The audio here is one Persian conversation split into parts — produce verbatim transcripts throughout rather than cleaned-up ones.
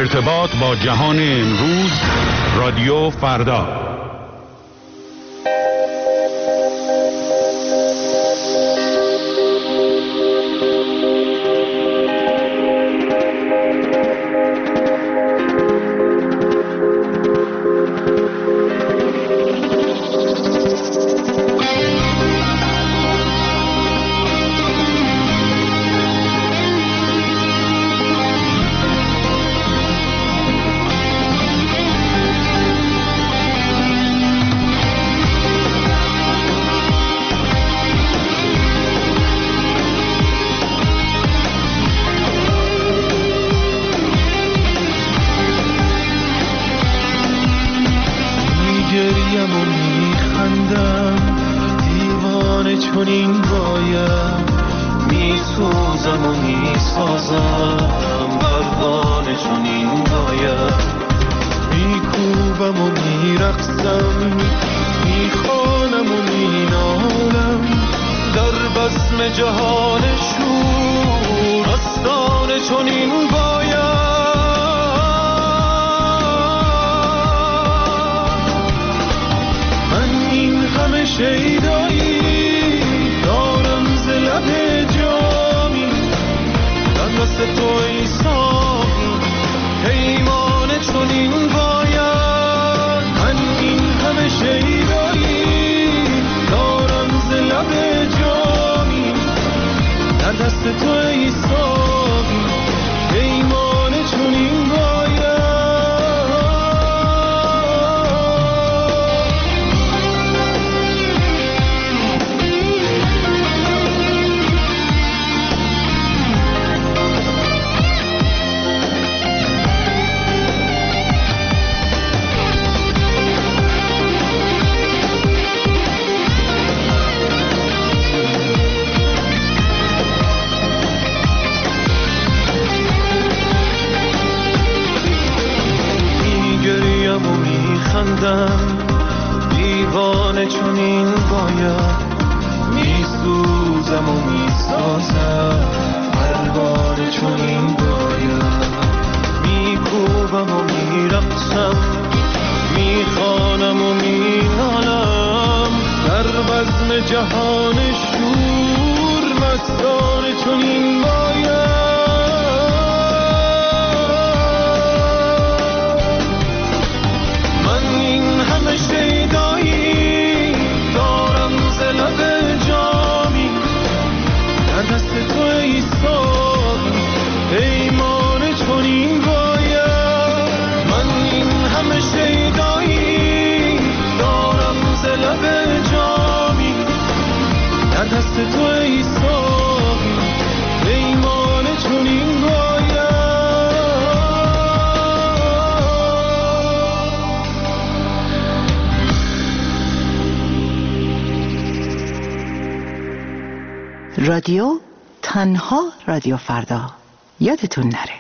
ارتباط با جهان امروز، رادیو فردا. دیوانه چنین باید میسوزم و میسازم پروانه چنین باید میکوبم و میرقصم میخوانم و مینالم در بزم جهان شور مستانه چنین باید شیدایی دارم ز لب جامی در دست تو ای ساقی پیمانه چنین باید من این همه شیدایی دارم ز لب جامی در دست تو ای ساقی پیمانه چنین باید رادیو تنها رادیو فردا یادتون نره.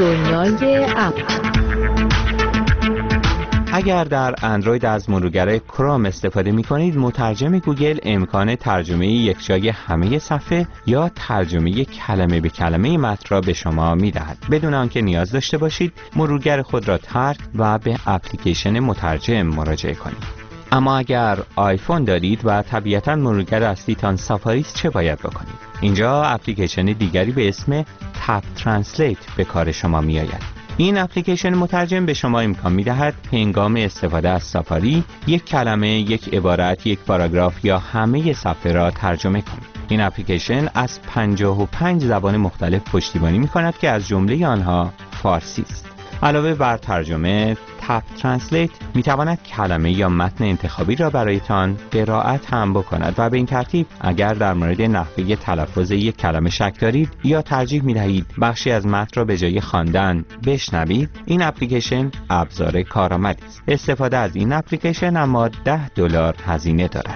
دنیای اپ. اگر در اندروید از مرورگر کروم استفاده می کنید، مترجم گوگل امکان ترجمه یکجای همه صفحه یا ترجمه کلمه به کلمه متن را به شما می دهد بدون آنکه نیاز داشته باشید مرورگر خود را ترک و به اپلیکیشن مترجم مراجعه کنید. اما اگر آیفون دارید و طبیعتاً مرورگر اصلیتان سافاری است، چه باید بکنید؟ اینجا اپلیکیشن دیگری به اسم تپ ترنسلیت به کار شما می آید. این اپلیکیشن مترجم به شما امکان می دهد هنگام استفاده از سافاری یک کلمه، یک عبارت، یک پاراگراف یا همه صفحه را ترجمه کنید. این اپلیکیشن از پنجاه و پنج زبان مختلف پشتیبانی می کند که از جمله آنها فارسی است. علاوه بر ترجمه، تپ ترنسلیت می تواند کلمه یا متن انتخابی را برایتان قرائت هم بکند و به این ترتیب اگر در مورد نحوه تلفظ یک کلمه شک دارید یا ترجیح می دهید بخشی از متن را به جای خواندن بشنوید، این اپلیکیشن ابزار کارآمدی است. استفاده از این اپلیکیشن اما ده دلار هزینه دارد.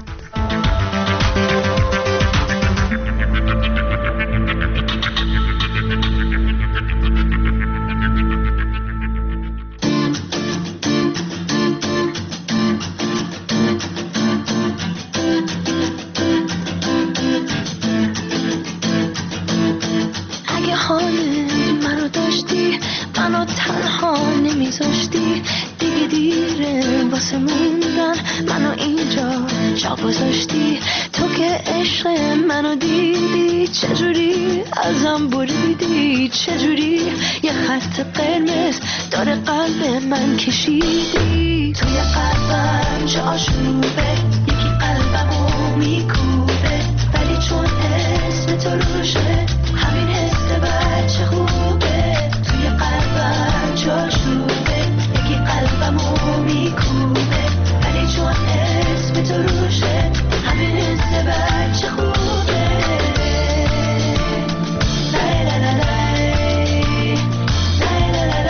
گذاشتی تو که عشق منو دیدی، چجوری ازم بریدی، چجوری یه خط قرمز داره قلب من کشیدی. توی قلبم چه آشوبه، یکی قلبمو میکوبه، ولی چون اسم تو روشه همین حس بچه خوبه. توی قلبم چه آشوبه، یکی قلبمو میکوبه، ولی چون اسم تو روشه همین حس بچه خوبه. لای لای لای لای لای لای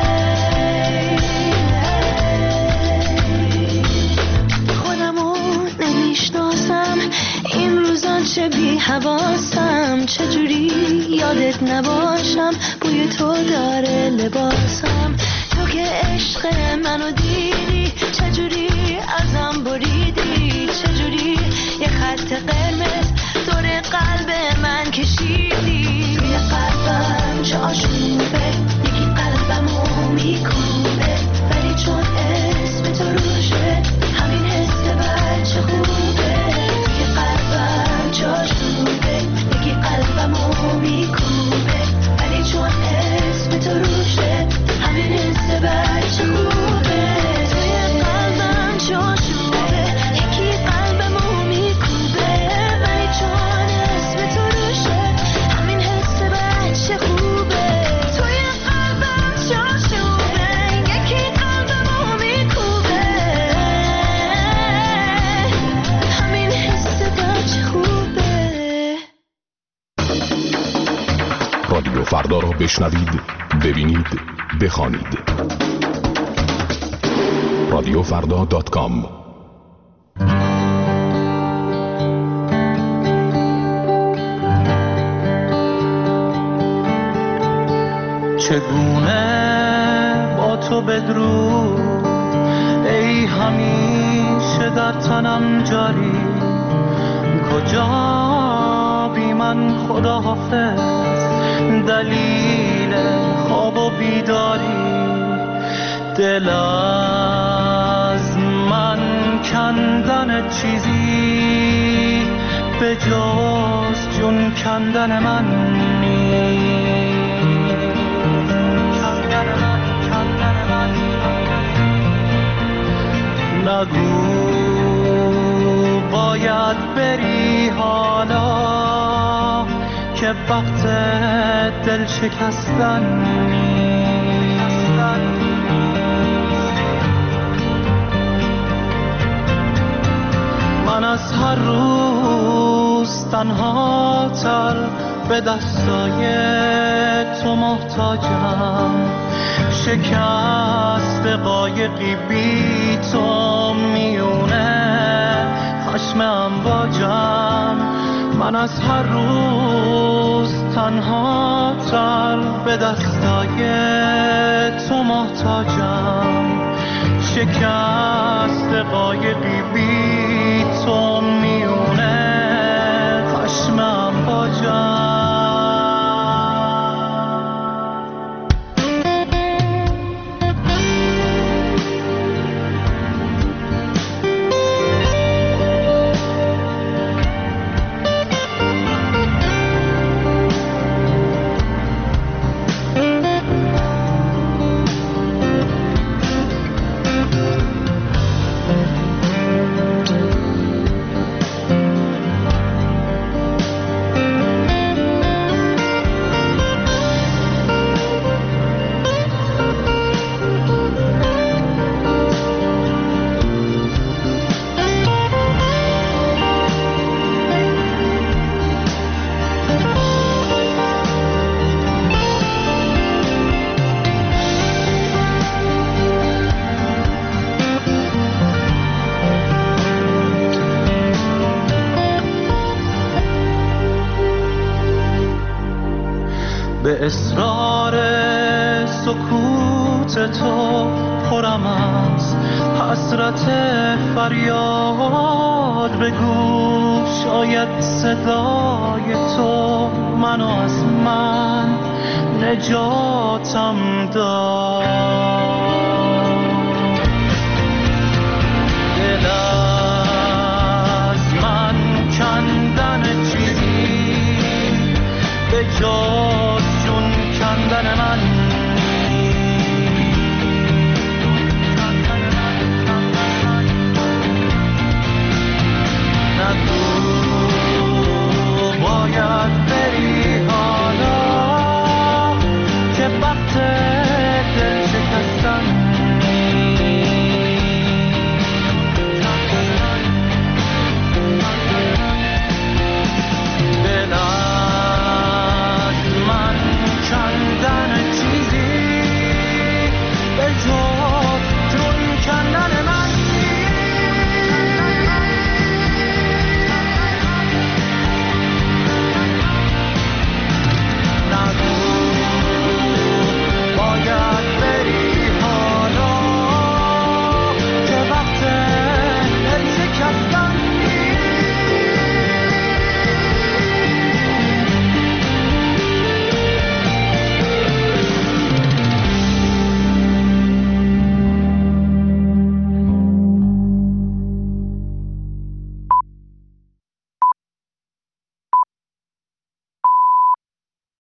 لای. خودمو نمیشناسم این روزا، چه بی حواسم، چجوری یادت نباشم، بوی تو داره لباسم. تو که عشق منو دیدی، چجوری ازم بریدی، چجوری یه خط قرمز دور قلب من کشیدی. توی قلبم چه آشوبه، یکی قلبمو میکوبه، ولی چون اسم تو روشه همین حس بچه خوبه. توی قلبم چه آشوبه، یکی قلبمو میکوبه، ولی چون اسم تو روشه همین حس بچه خوبه. توی قلبم چه آشوبه، یکی قلبمو میکوبه، ولی چون اسم تو روشه همین حس بچه خوبه. توی قلبم چه آشوبه، یکی قلبمو میکوبه، همین حس بچه خوبه. رادیو فردا را بشنوید، ببینید، بخوانید. رادیو فردا دات کام. چگونه با تو بدرود، ای همیشه در تنم جاری، کجا بی من خدا حافظ، دلیل خواب و بیداری. دل از من کندن چیزی به جز جون کندن من نیست. کندن من، کندن من. نگو باید بری حالا که وقت دل شکستن نیست. من از هر روز تنها تر به دستای تو محتاجم، شکست قایقی بی تو میونه خشم امواجم. من از هر روز تنها تر به دستای تو محتاجم، شکست قایقی بی تو میونه خشمم باجم. به اصرار سکوت تو پرم از حسرت فریاد، بگو شاید صدای تو منو از من نجاتم داد. دل از من کندن چیزی به جز جون کندن من